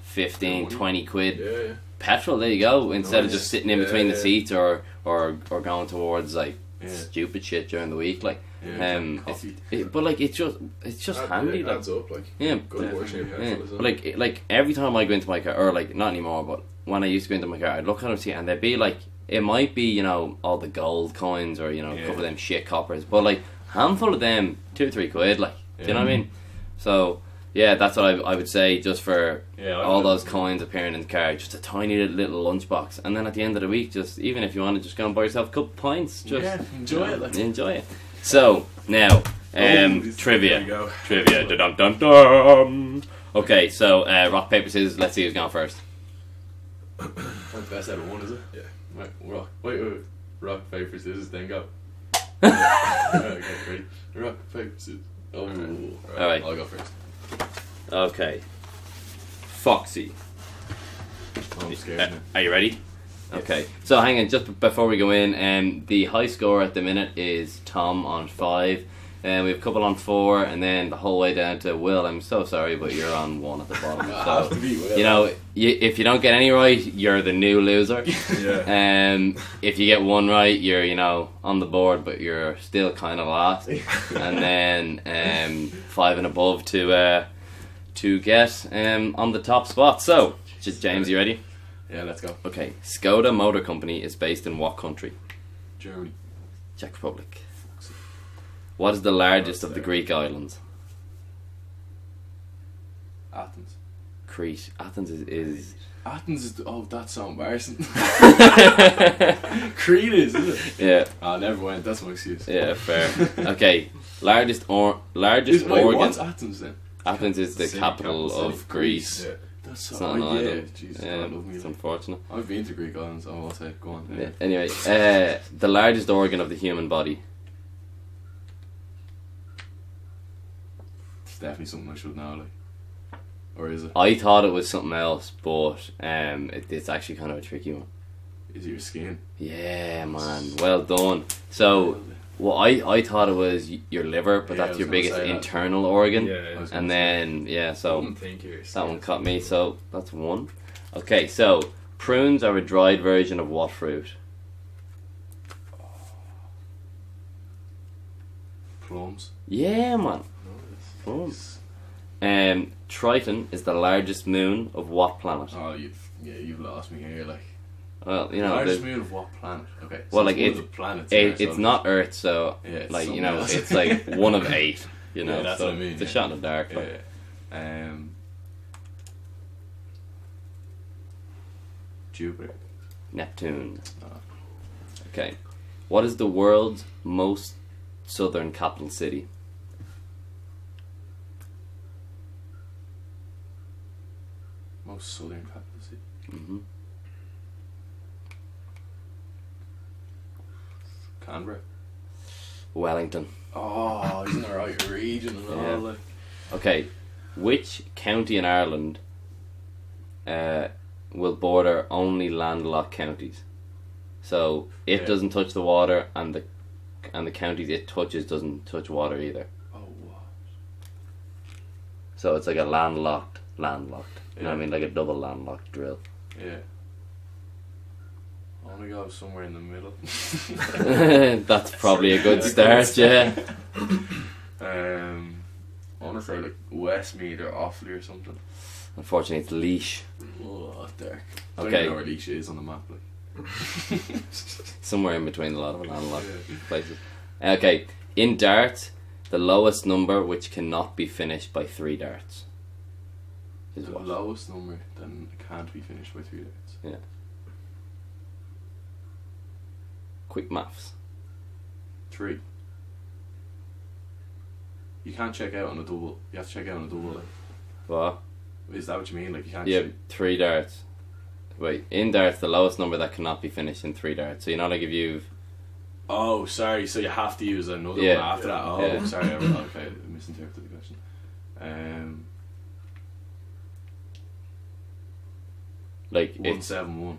15, 20 quid. Yeah. Petrol, there you go. Instead of Nice. just sitting in between the Yeah. seats or going towards like Yeah. stupid shit during the week, like. Yeah, coffee. But like it's just handy. It like, adds up, like. yeah, Good portion of yeah. petrol, isn't But it? like every time I go into my car, or like not anymore, but when I used to go into my car, I'd look at them see, and they'd be like, it might be, you know, all the gold coins or, you know, a couple of them shit coppers, but like handful of them, 2 or 3 quid, like, do you know what I mean? So yeah, that's what I would say, just for all those coins appearing in the car, just a tiny little lunchbox, and then at the end of the week, just even if you want to just go and buy yourself a couple of pints, just enjoy it. Like. enjoy it. So now, There you trivia. go. Trivia. Dum dum dum. Okay, so rock paper scissors. Let's see who's going first. Best out of one, is it? Yeah. Right, wait. Rock, paper, scissors, then go. Okay, ready? Rock, paper, scissors. Oh, All right. I'll go first. Okay. Foxy. I'm scared now. Are you ready? Okay. So hang on, just before we go in, the high score at the minute is Tom on 5. And we have a couple on 4, and then the whole way down to Will. I'm so sorry, but you're on 1 at the bottom. I have to So, be Will. you know, if you don't get any right, you're the new loser. Yeah. If you get 1 right, you're, you know, on the board, but you're still kind of last. And then 5 and above to get on the top spot. So, James, you ready? Yeah, let's go. Okay. Skoda Motor Company is based in what country? Germany. Czech Republic. What is the largest of the Greek islands? Athens. Crete. Athens is Athens is. That's so embarrassing. Crete is it? yeah, I never went. That's my excuse. yeah, fair. Okay, largest Wait, organ. what's Athens then? Athens is the City, capital capital of Greece. Yeah. That's It's so. not an Yeah, island. Jesus, Yeah, I love me. it's unfortunate. I've been to Greek islands. I'll say, go on. Yeah. Anyway, the largest organ of the human body. It's definitely something I should know, like. Or is it? I thought it was something else, but it's actually kind of a tricky one. Is it your skin? Yeah, man. Well done. So, well, I thought it was your liver, but Yeah, I that's was your gonna biggest say that. internal organ. Yeah. I was And gonna say. then, yeah, I so wouldn't think you're that one caught me, so that's 1. Okay, so prunes are a dried version of what fruit? Plums. Yeah, man. Plums. Triton is the largest moon of what planet? Oh, you've lost me here, like. Well, you know, Largest the- moon of what planet? Okay. Well, so like, it's one it- of the planets. it's not Earth, so Yeah, it's like, you something know, else. it's like 1 of 8. You know, Yeah, that's so what I mean, it's a yeah. shot in the dark. Like. Yeah. Jupiter. Neptune. Oh. Okay, what is the world's most southern capital city? Most southern capital city. Mm-hmm. Canberra. Wellington. Oh, he's in the right region and all. Yeah. Like. Okay, which county in Ireland will border only landlocked counties? So it Yeah. doesn't touch the water, and the counties it touches doesn't touch water either. Oh, what? So it's like a landlocked. You know what I Yeah. mean? Like a double landlocked drill. Yeah. I want to go somewhere in the middle. That's probably a good start, yeah. I want to say like Westmeath or Offaly or something. Unfortunately, it's Laois. Oh, dark. I don't Okay. even know where Laois is on the map. Like. Somewhere in between a lot of landlocked Yeah. places. Okay, in darts, the lowest number which cannot be finished by 3 darts is The what? lowest number then can't be finished by 3 darts. Yeah. Quick maths. 3. You can't check out on a double. You have to check out on a double. Like. What? Is that what you mean? Like you can't. Yeah, 3 darts. Wait, in darts, the lowest number that cannot be finished in 3 darts. So you know, like if you've Oh, sorry. So you have to use another Yeah. one after that. Oh, Yeah. sorry. Okay, I misinterpreted the question. like it's 171.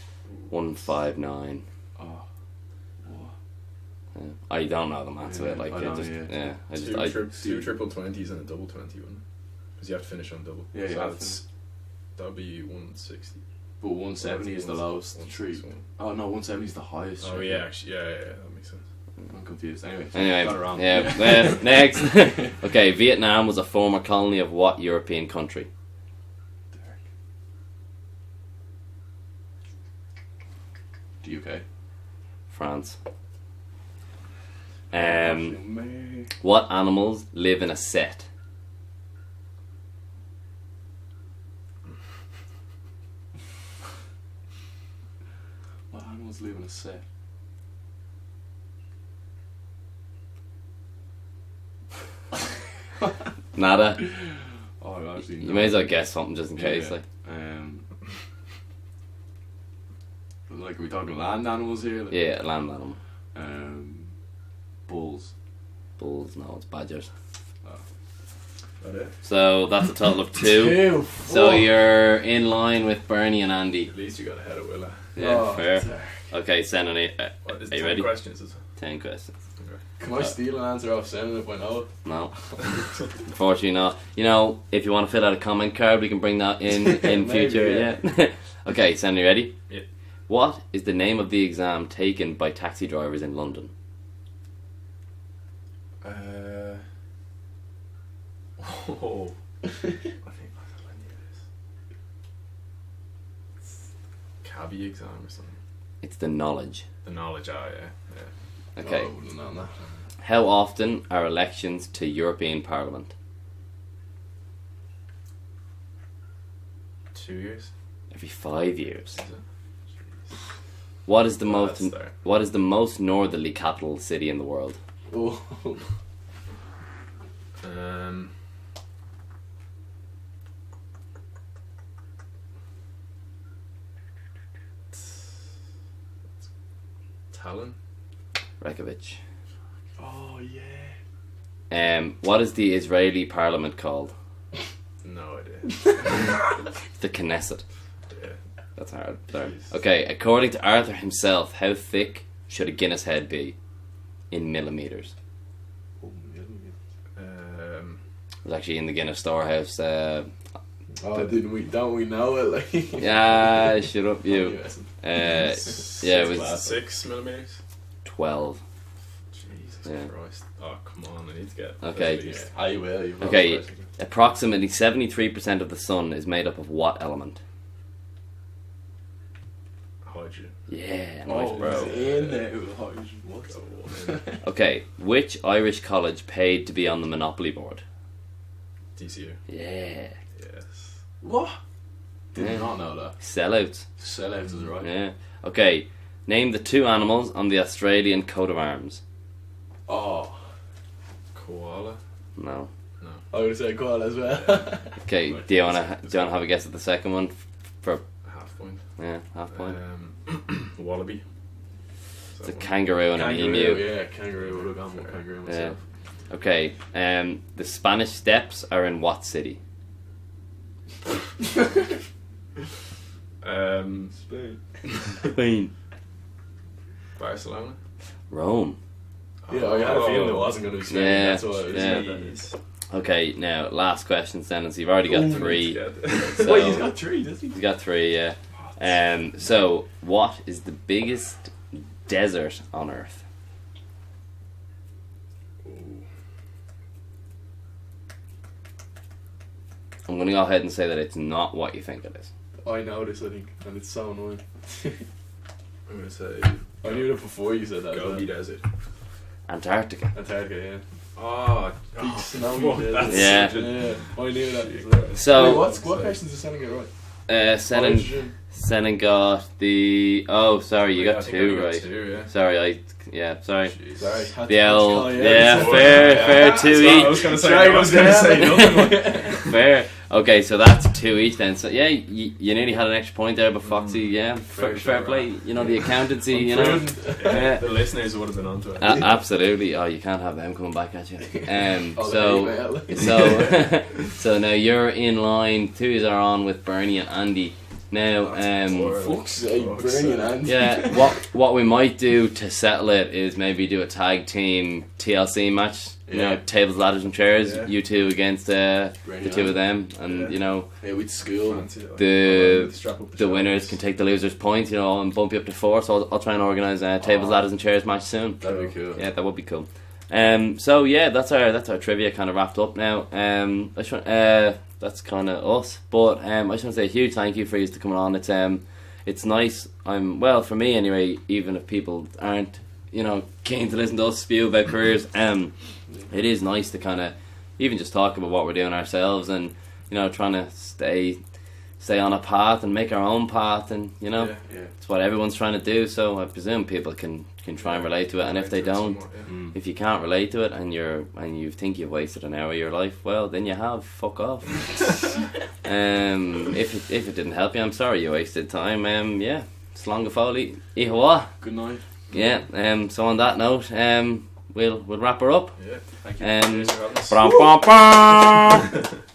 159. Oh, what? Yeah. I don't know the maths of Yeah, it. Like I I don't, just yeah. I just Two, I two triple 20s and a double 20, wouldn't it? Because you have to finish on double. Yeah, you so have it's That would be 160. But 170 is the lowest tree. Oh no, 170 is the highest. Oh tree. yeah, actually, yeah, that makes sense. I'm confused. Anyway, Anyway, got it wrong. yeah. Next. Okay, Vietnam was a former colony of what European country? The UK. France. What animals live in a set? What animals live in a set? Nada. Oh, I actually You may as well guess something just in case. Yeah. Like, are we talking land animals here? Like, Yeah, land animal. Bulls. Bulls, no, it's badgers. That it? So that's a total of 2. So Oh. you're in line with Bernie and Andy. At least you got ahead of Willa. Yeah, Oh, fair. dark. Okay, sending it. What is Are you 10 ready? questions? Is it? 10 questions. Can I steal an answer off sending if I know it? No, unfortunately not. You know, if you want to fill out a comment card, we can bring that in Maybe, future. Yeah. Okay, Sandy, you ready? Yeah. What is the name of the exam taken by taxi drivers in London? Oh. I think I knew this. Cabbie exam or something. It's the knowledge. The knowledge, yeah. Okay. Oh, I wouldn't know that. How often are elections to European Parliament? 2 years? Every 5 years. Is it? What is the Well, most? that's there. What is the most northerly capital city in the world? Oh. Tallinn? Reykjavik. Oh, yeah. What is the Israeli parliament called? No idea. The Knesset. Yeah. That's hard. Sorry. Jeez. Okay, according to Arthur himself, how thick should a Guinness head be? In millimeters. Oh, yeah. It was actually in the Guinness storehouse. Oh, don't we know it? Like, Yeah, shut up, you. Yeah, it was 6 millimeters? 12. Jesus Yeah. Christ. Oh, come on, I need to get Okay. at least. I will. You Okay, approximately 73% of the sun is made up of what element? Hydrogen. Yeah, nice, Oh, bro. it's in there. What? Okay, which Irish college paid to be on the Monopoly board? DCU. Yeah. Yes. What? Did Yeah. not know that. Sellouts. Sellouts is right. Yeah. Okay, name the 2 animals on the Australian coat of arms. Oh, Koala? No. I would say koala as well. Okay, Right. do you wanna have a guess at the second one? For Half point. half point. Wallaby. It's a kangaroo and an Kangaroo, emu. yeah, kangaroo. Would have gone with kangaroo myself. Okay, the Spanish Steps are in what city? Spain. Barcelona? Rome. Yeah, I had a feeling it wasn't going to be Spain. Yeah, That's why I was yeah. Jeez. Okay, now last question, sentence. You've already got Ooh, 3. It's So- Wait, he's got 3, does he? You got 3, yeah. So, what is the biggest desert on Earth? I'm going to go ahead and say that it's not what you think it is. I know this, I think, and it's so annoying. I'm going to say I knew that before you said that. Gobi Desert. Antarctica. Antarctica, yeah. Oh, Snowy fuck, desert. that's Yeah. such a- Yeah, I knew that. as well. So- Wait, what questions is sending it right? Hydrogen. Senan got the... Oh, sorry, you Yeah, I got think I 2 got right. 2, yeah. Sorry, sorry. Jeez. Sorry. had to The old... call you out. Yeah, Sorry. fair, 2 I each. was going to say, Sorry, I was going to say nothing. Fair. Okay, so that's 2 each then. So yeah, you nearly had an extra point there, but Foxy, yeah, fair sure, play. You know the accountancy, you I'm know. prudent. Yeah. The listeners would have been onto it. Absolutely. Oh, you can't have them coming back at you. Oh, So now you're in line. 2s are on with Bernie and Andy. Now, fuck's sake, brilliant, and yeah, what we might do to settle it is maybe do a tag team TLC match. You know, tables, ladders, and chairs. Yeah. You two against the two of them, and you know, with school. the winners can take the losers' points. You know, and bump you up to 4. So I'll try and organise a tables, ladders, and chairs match soon. That'd be cool. Yeah, that would be cool. So yeah, that's our trivia kind of wrapped up now. That's kind of us. But I just want to say a huge thank you for you to coming on. It's nice. For me anyway. Even if people aren't, you know, keen to listen to us spew about careers, it is nice to kind of even just talk about what we're doing ourselves, and you know, trying to stay on a path and make our own path, and you know, it's what everyone's trying to do. So I presume people can try and relate to it, and if they don't, if you can't relate to it, and you think you've wasted an hour of your life, well, then you have. Fuck off. If it didn't help you, I'm sorry you wasted time. Slán go fóill, ihawa. Good night. Yeah. So on that note, we'll wrap her up. Yeah. Thank you. Cheers for having us.